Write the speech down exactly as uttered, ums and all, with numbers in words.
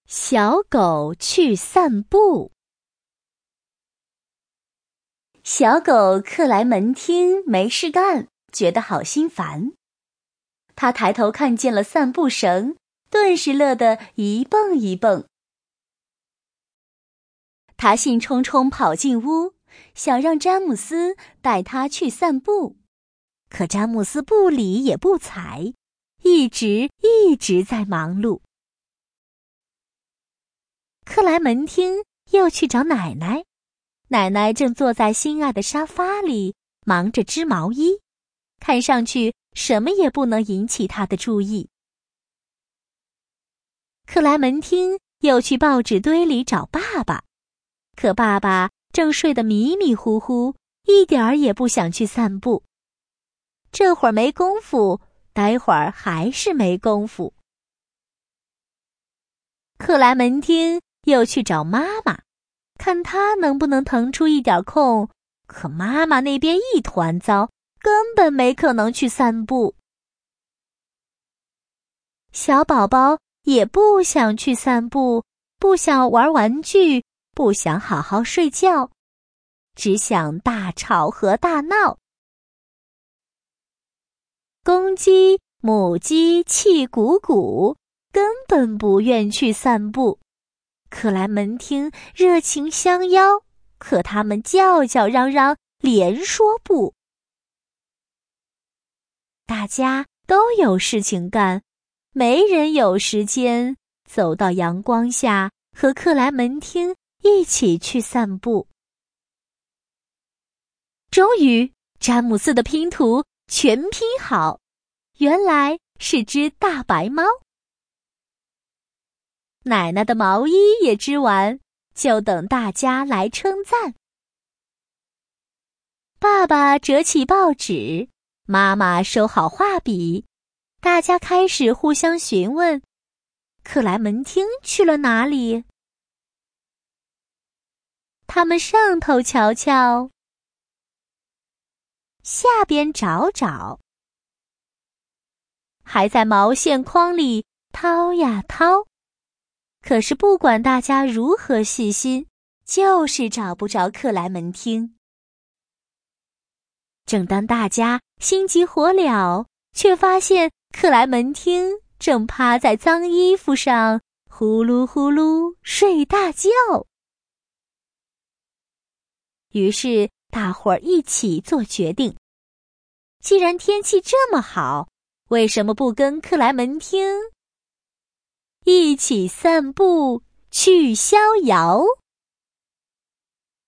小狗去散步。小狗克莱门汀没事干，觉得好心烦。他抬头看见了散步绳，顿时乐得一蹦一蹦。他兴冲冲跑进屋，想让詹姆斯带他去散步，可詹姆斯不理也不睬，一直一直在忙碌。克莱门汀又去找奶奶，奶奶正坐在心爱的沙发里，忙着织毛衣，看上去什么也不能引起她的注意。克莱门汀又去报纸堆里找爸爸，可爸爸正睡得迷迷糊糊，一点儿也不想去散步。这会儿没工夫，待会儿还是没工夫。克莱门汀又去找妈妈，看她能不能腾出一点空，可妈妈那边一团糟，根本没可能去散步。小宝宝也不想去散步，不想玩玩具，不想好好睡觉，只想大吵和大闹。公鸡、母鸡气鼓鼓，根本不愿去散步。克莱门汀热情相邀，可他们叫叫嚷嚷，连说不。大家都有事情干，没人有时间走到阳光下和克莱门汀一起去散步。终于，詹姆斯的拼图全拼好，原来是只大白猫。奶奶的毛衣也织完，就等大家来称赞。爸爸折起报纸，妈妈收好画笔，大家开始互相询问，克莱门汀去了哪里？他们上头瞧瞧，下边找找，还在毛线筐里掏呀掏。可是不管大家如何细心，就是找不着克莱门汀。正当大家心急火燎，却发现克莱门汀正趴在脏衣服上，呼噜呼噜睡大觉。于是大伙儿一起做决定，既然天气这么好，为什么不跟克莱门汀一起散步去逍遥？